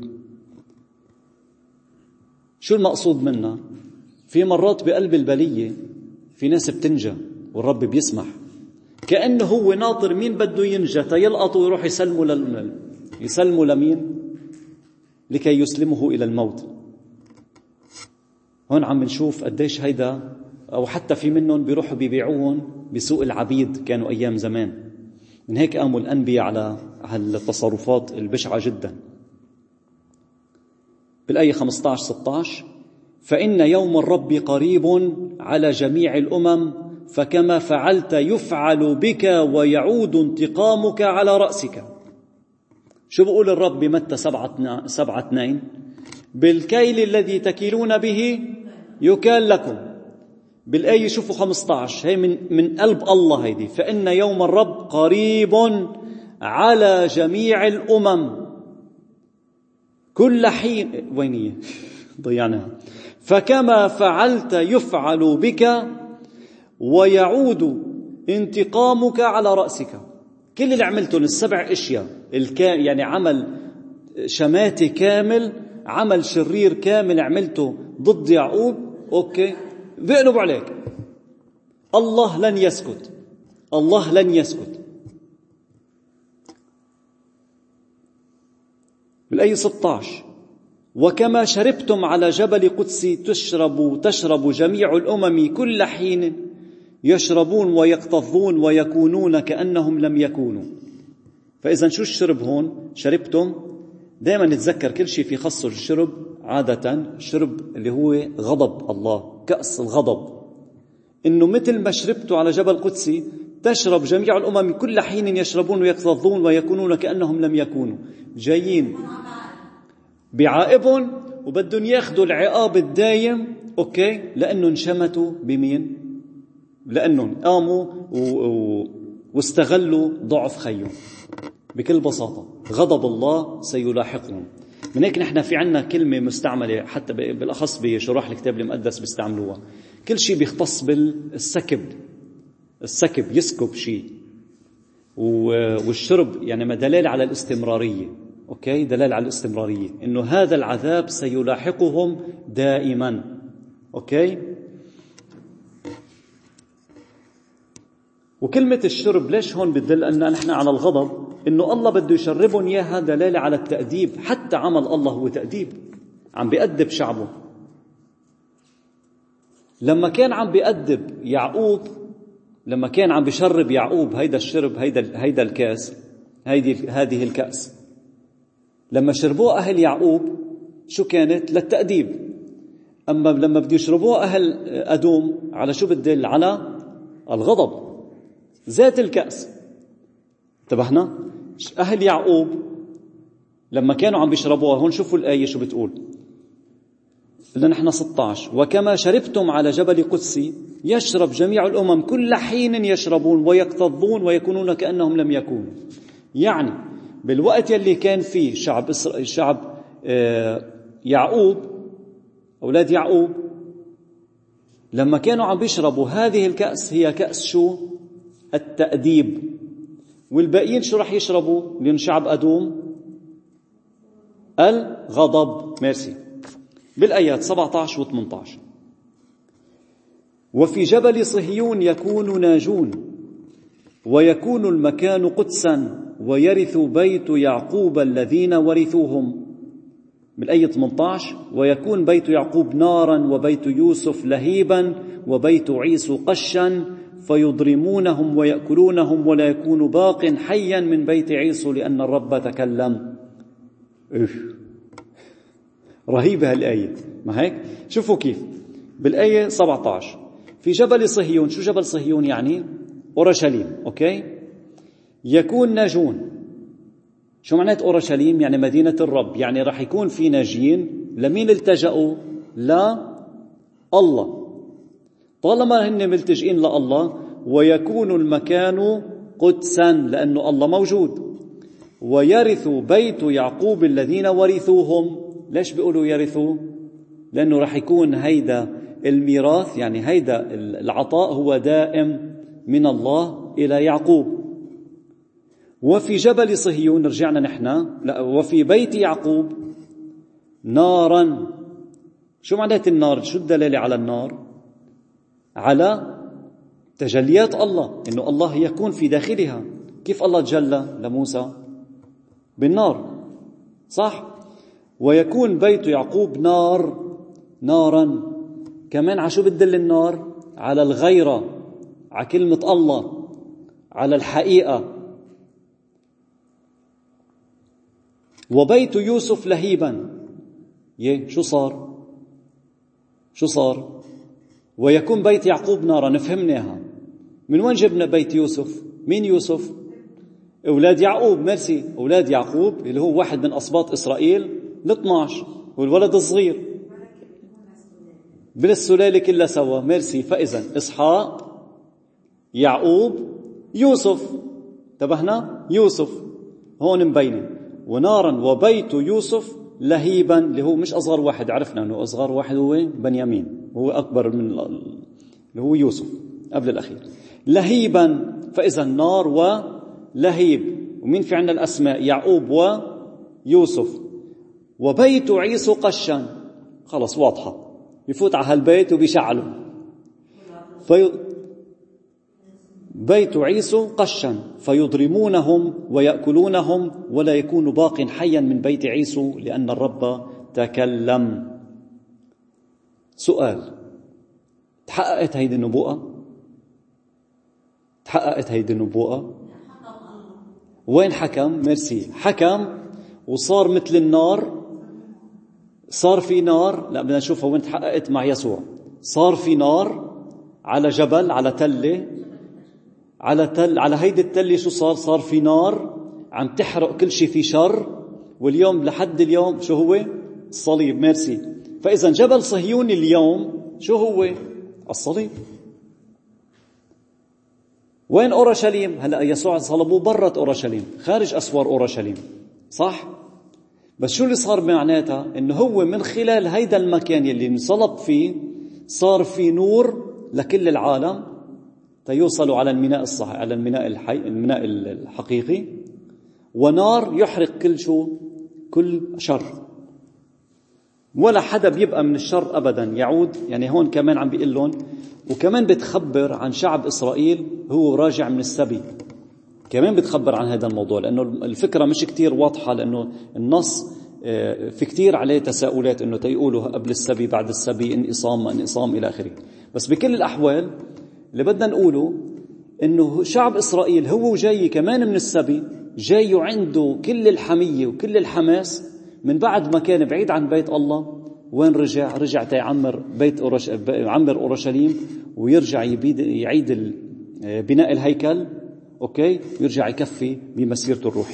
شو المقصود منها؟ في مرات بقلب البلية في ناس بتنجى والرب بيسمح، كأنه هو ناطر مين بده ينجى تيلقطوا ويروح يسلموا لمين؟ لكي يسلمه إلى الموت. هون عم نشوف قديش هيدا، أو حتى في منهم بيروحوا بيبيعوهم بسوق العبيد، كانوا أيام زمان. من هيك قاموا الأنبياء على التصرفات البشعة جدا. بالآية 15-16: فإن يوم الرب قريب على جميع الأمم، فكما فعلت يفعل بك، ويعود انتقامك على رأسك. شو بقول الرب بمتى 7:2؟ بالكيل الذي تكيلون به يكال لكم. بالآية شوفوا 15، هي من قلب الله هيدي: فإن يوم الرب قريب على جميع الأمم كل حين. وينية ضيعناها. فكما فعلت يفعل بك، ويعود انتقامك على رأسك. كل اللي عملته ال7 أشياء يعني عمل شماتي كامل، عمل شرير كامل عملته ضد يعقوب، أوكي، بيقلب عليك. الله لن يسكت، الله لن يسكت. بالآية 16: وكما شربتم على جبل قدسي تشرب جميع الأمم كل حين، يشربون ويكتظون ويكونون كأنهم لم يكونوا. فإذا شو الشرب هون؟ شربتم، دائما نتذكر كل شيء في خصه الشرب، عادة شرب اللي هو غضب الله، كأس الغضب. إنه مثل ما شربتوا على جبل قدسي تشرب جميع الأمم كل حين، يشربون ويكتظون ويكونون كأنهم لم يكونوا. جايين بعائبهم وبدهم ياخذوا العقاب الدايم، أوكي، لأنه انشمتوا بمين؟ لأنهم قاموا واستغلوا ضعف خيهم. بكل بساطة غضب الله سيلاحقهم. من هيك نحن في عنا كلمة مستعملة حتى بالأخص بشروح الكتاب المقدس بيستعملوها، كل شيء بيختص بالسكب. السكب يسكب شيء، والشرب يعني ما دلالة على الاستمرارية. أوكي، دلالة على الاستمرارية، إنه هذا العذاب سيلاحقهم دائما. أوكي. وكلمة الشرب ليش هون بتدل أن نحن على الغضب؟ إنه الله بده يشربهم إياها دلالة على التأديب. حتى عمل الله هو تأديب، عم بيأدب شعبه. لما كان عم بيأدب يعقوب، لما كان عم بيشرب يعقوب هيدا الشرب، هيدا الكاس، هذه الكأس، لما شربوه أهل يعقوب شو كانت؟ للتأديب. أما لما بده يشربوه أهل أدوم على شو بتدل؟ على الغضب. ذات الكأس. انتبهنا؟ أهل يعقوب لما كانوا عم بيشربوها، هون شوفوا الآية شو بتقول. قلنا نحن 16: وكما شربتم على جبل قدسي يشرب جميع الأمم كل حين، يشربون ويكتظون ويكونون كأنهم لم يكونوا. يعني بالوقت يلي كان فيه شعب يعقوب، أولاد يعقوب، لما كانوا عم بيشربوا هذه الكأس، هي كأس شو؟ التأديب. والباقيين شو رح يشربوا لأن شعب أدوم؟ الغضب. ميرسي. بالآيات 17 و18: وفي جبل صهيون يكون ناجون، ويكون المكان قدسا، ويرث بيت يعقوب الذين ورثوهم. بالآية 18: ويكون بيت يعقوب نارا، وبيت يوسف لهيبا، وبيت عيسو قشا، فيضرمونهم ويأكلونهم، ولا يكون باق حيا من بيت عيسو لأن الرب تكلم. رهيبة هالآية، ما هيك؟ شوفوا كيف بالآية 17: في جبل صهيون. شو جبل صهيون يعني؟ أورشليم. أوكي. يكون ناجون. شو معنات أورشليم؟ يعني مدينة الرب، يعني راح يكون في ناجين. لمين التجأوا؟ لا الله، طالما هن ملتجئين لله. ويكون المكان قدسا لأنه الله موجود. ويرث بيت يعقوب الذين ورثوهم. ليش بيقولوا يرثوا؟ لأنه راح يكون هيدا الميراث، يعني هيدا العطاء هو دائم من الله إلى يعقوب. وفي جبل صهيون، رجعنا نحن، لا، وفي بيت يعقوب نارا. شو معنات النار؟ شو الدلالة على النار؟ على تجليات الله، إنه الله يكون في داخلها. كيف الله تجلى لموسى؟ بالنار، صح؟ ويكون بيت يعقوب نارا. كمان على شو بتدل النار؟ على الغيرة، على كلمة الله، على الحقيقة. وبيت يوسف لهيبا. شو صار؟ ويكون بيت يعقوب نارا، نفهمناها. من وين جبنا بيت يوسف؟ مين يوسف؟ أولاد يعقوب. ميرسي. أولاد يعقوب اللي هو واحد من أسباط إسرائيل 12، والولد الصغير بالسلالة كلها سوا. ميرسي. فإذا إسحاق، يعقوب، يوسف. انتبهنا؟ يوسف هون مبينة. ونارا وبيت يوسف لهيبا، اللي هو مش أصغر واحد، عرفنا أنه أصغر واحد هو بنيامين، هو أكبر من اللي هو يوسف قبل الأخير. لهيبا. فإذا نار ولهيب. ومين في عندنا الأسماء؟ يعقوب ويوسف. وبيت عيسو قشا. خلص واضحة، يفوت على هالبيت وبيشعله. بيت عيسو قشا، فيضرمونهم ويأكلونهم، ولا يكون باق حيا من بيت عيسو لأن الرب تكلم. سؤال: تحققت هيدي النبوءة؟ وين حكم؟ ميرسي. حكم وصار مثل النار. صار في نار. لا، بدنا نشوفها وين تحققت مع يسوع. صار في نار على جبل، على تلة، على هيدي التلة. شو صار في نار عم تحرق كل شيء في شر. واليوم لحد اليوم شو هو؟ الصليب. ميرسي. فإذا جبل صهيون اليوم شو هو؟ الصليب. وين أورشليم؟ هلأ يسوع صلبوه برة أورشليم، خارج أسوار أورشليم، صح؟ بس شو اللي صار معناتها؟ إنه هو من خلال هيدا المكان يلي انصلب فيه صار في نور لكل العالم تيوصلوا على الميناء الصحيح، على الميناء الحقيقي. ونار يحرق كل شر، ولا حدا بيبقى من الشر أبدا يعود. يعني هون كمان عم بيقول لهم، وكمان بتخبر عن شعب إسرائيل هو راجع من السبي. كمان بتخبر عن هذا الموضوع، لأنه الفكرة مش كتير واضحة، لأنه النص في كتير عليه تساؤلات، إنه تيقولوا قبل السبي، بعد السبي، انقسام إلى آخره. بس بكل الأحوال اللي بدنا نقوله إنه شعب إسرائيل هو جاي كمان من السبي، جاي عنده كل الحمية وكل الحماس من بعد ما كان بعيد عن بيت الله. وين رجع تيعمر عمر أورشليم، ويرجع يعيد بناء الهيكل. أوكي، يرجع يكفي بمسيرته الروحية.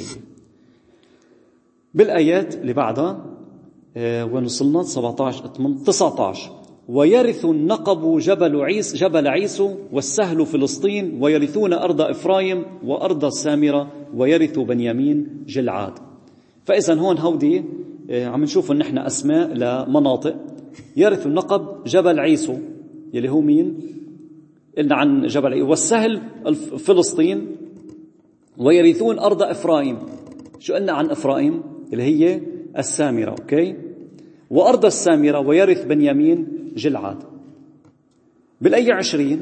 بالآيات اللي بعدها ونصلنا 19: ويرث النقب جبل عيسو، والسهل فلسطين، ويرثون أرض إفرايم وأرض السامرة، ويرث بنيامين جلعاد. فإذا هون هودي عم نشوف نحن أسماء لمناطق. يرث النقب جبل عيسو، يلي هو مين؟ قلنا عن جبل عيسو. والسهل فلسطين. ويرثون أرض إفرايم. شو قلنا عن إفرايم؟ اللي هي السامرة. أوكي. وأرض السامرة. ويرث بنيامين جلعاد. بالأي 20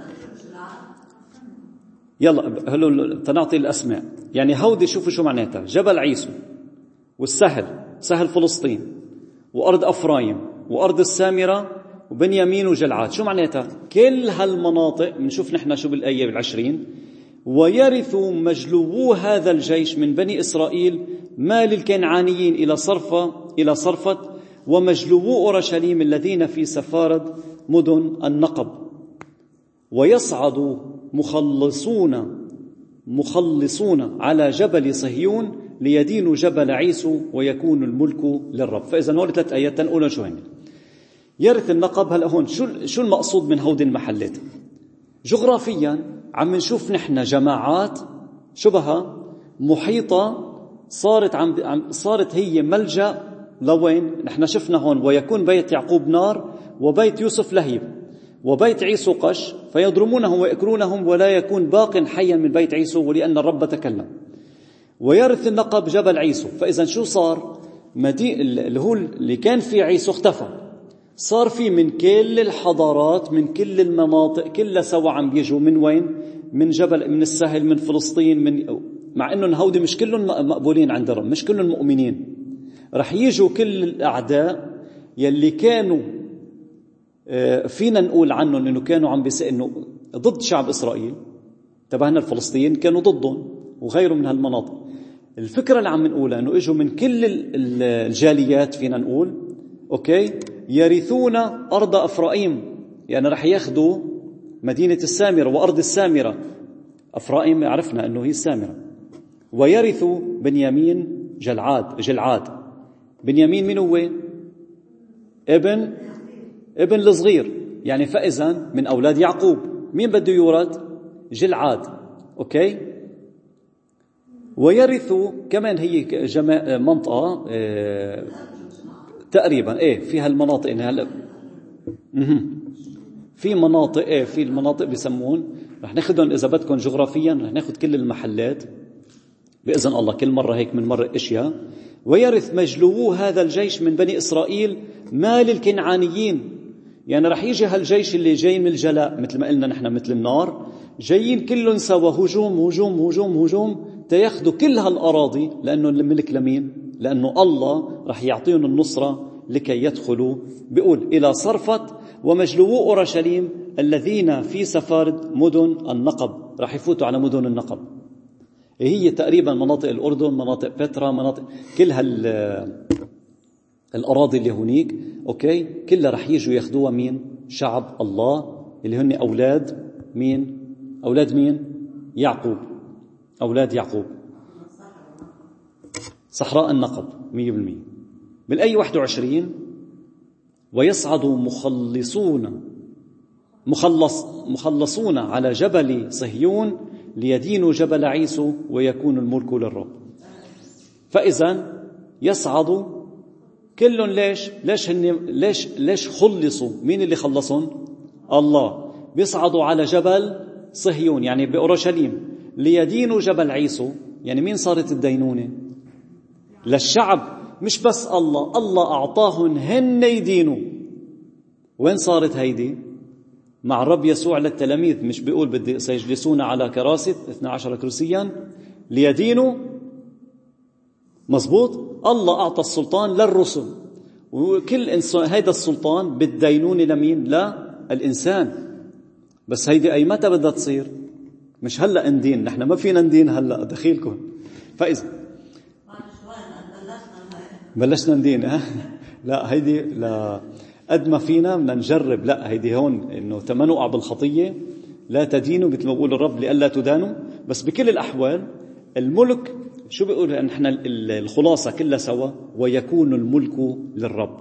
يلا هلو تنعطي الأسماء. يعني هودي شوفوا شو معناتها. جبل عيسو والسهل، سهل فلسطين، وأرض أفرايم، وأرض السامرة، وبنيامين وجلعاد. شو معناتها؟ كل هالمناطق بنشوف نحن شو بالآية 20. ويرث مجلوبو هذا الجيش من بني إسرائيل ما للكنعانيين إلى صرفة ومجلوبو أورشليم الذين في سفارد مدن النقب. ويصعد مخلصون على جبل صهيون ليدينوا جبل عيسو ويكون الملك للرب. فإذا هول 3 آيات تنقولن شو هن. يرث النقب. هلأ هون شو المقصود من هودي المحلات؟ جغرافيا عم نشوف نحن جماعات شبهها محيطة صارت هي ملجأ لوين؟ نحن شفنا هون ويكون بيت يعقوب نار وبيت يوسف لهيب وبيت عيسو قش فيضرمونه ويأكلونهم ولا يكون باق حيا من بيت عيسو ولأن الرب تكلم. ويرث النقب جبل عيسو. فإذا شو صار؟ اللي هو اللي كان في عيسو اختفى. صار في من كل الحضارات من كل المناطق كلها سوا عم بيجوا من وين؟ من جبل، من السهل، من فلسطين، مع انه هودي مش كلهم مقبولين عند الرب، مش كلهم مؤمنين. رح يجوا كل الأعداء يلي كانوا فينا نقول عنهم انه كانوا عم انه ضد شعب اسرائيل. تبعنا الفلسطينيين كانوا ضدهم وغيرهم من هالمناطق. الفكرة اللي عم نقولها انه اجوا من كل الجاليات فينا نقول. اوكي. يرثون ارض افرايم، يعني رح ياخذوا مدينة السامرة وارض السامرة. افرايم عرفنا انه هي السامرة. ويرثوا بنيامين جلعاد. بنيامين من هو؟ ابن الصغير، يعني فإذا من أولاد يعقوب. مين بده يورث؟ جلعاد. أوكي. ويرثوا كمان هي منطقة تقريبا فيها المناطق هلا في مناطق في المناطق بيسمون. رح ناخذهم إذا بدكم جغرافيا، رح ناخذ كل المحلات بإذن الله كل مرة هيك من مرة أشياء. ويرث مجلوبو هذا الجيش من بني إسرائيل ما للكنعانيين، يعني رح يجي هالجيش اللي جاي من الجلاء مثل ما قلنا نحن مثل النار، جايين كلهم سوا هجوم هجوم هجوم هجوم تياخدوا كل هالأراضي. لأنه الملك لمين؟ لأنه الله رح يعطيهم النصرة لكي يدخلوا. بيقول إلى صرفة ومجلوبو أورشليم الذين في سفارد مدن النقب. رح يفوتوا على مدن النقب، هي تقريبا مناطق الأردن، مناطق بترا، مناطق كل الأراضي اللي هناك. أوكي. كلها رح يجوا ياخدوها مين؟ شعب الله اللي هن أولاد مين؟ أولاد مين؟ يعقوب. أولاد يعقوب. صحراء النقب 100%. بالأي 21 ويصعد مخلصون على جبل صهيون ليدينوا جبل عيسو ويكون الملك للرب. فإذا يصعدوا كلهم. ليش خلصوا؟ مين اللي خلصهم؟ الله. بيصعدوا على جبل صهيون يعني بأورشليم ليدينوا جبل عيسو. يعني مين صارت الدينونة؟ للشعب، مش بس الله أعطاهم هن يدينوا. وين صارت هيدي؟ مع الرب يسوع للتلاميذ. مش بيقول سيجلسون على كراسي 12 كرسيا ليدينوا؟ مزبوط. الله أعطى السلطان للرسل، وكل إنسان هيدا السلطان بالدينونة لمين؟ لا الإنسان. بس هيدي أي متى بدها تصير؟ مش هلأ ندين، نحن ما فينا ندين هلأ دخيلكم. فإذا بلشنا ندين لا هيدي لا قد ما فينا بدنا نجرب. لا هيدي هون إنه تمنقع بالخطية لا تدينوا مثل ما بقول الرب لئلا تدانوا. بس بكل الأحوال الملك شو بيقول نحن الخلاصة كلها سوا ويكون الملك للرب.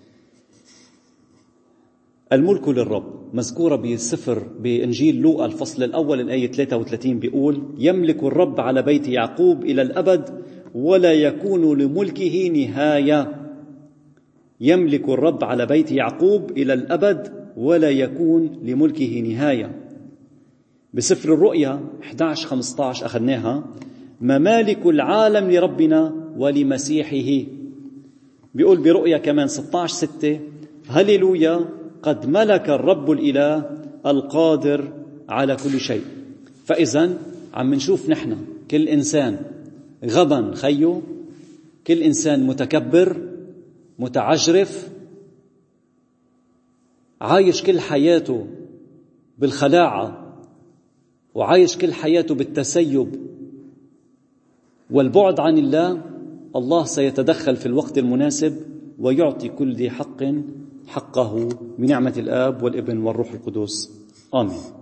الملك للرب مذكورة بإنجيل لوقا الفصل الأول الآية 33 بيقول يملك الرب على بيت يعقوب إلى الأبد ولا يكون لملكه نهاية. يملك الرب على بيت يعقوب إلى الأبد ولا يكون لملكه نهاية. بسفر الرؤيا 11-15 أخذناها: ممالك العالم لربنا ولمسيحه. بيقول برؤيا كمان 16-6: هللويا قد ملك الرب الإله القادر على كل شيء. فإذن عم نشوف نحن كل إنسان غبن خيو، كل إنسان متكبر متعجرف عايش كل حياته بالخلاعة، وعايش كل حياته بالتسيب والبعد عن الله. الله سيتدخل في الوقت المناسب ويعطي كل ذي حق حقه بنعمة الآب والابن والروح القدس. آمين.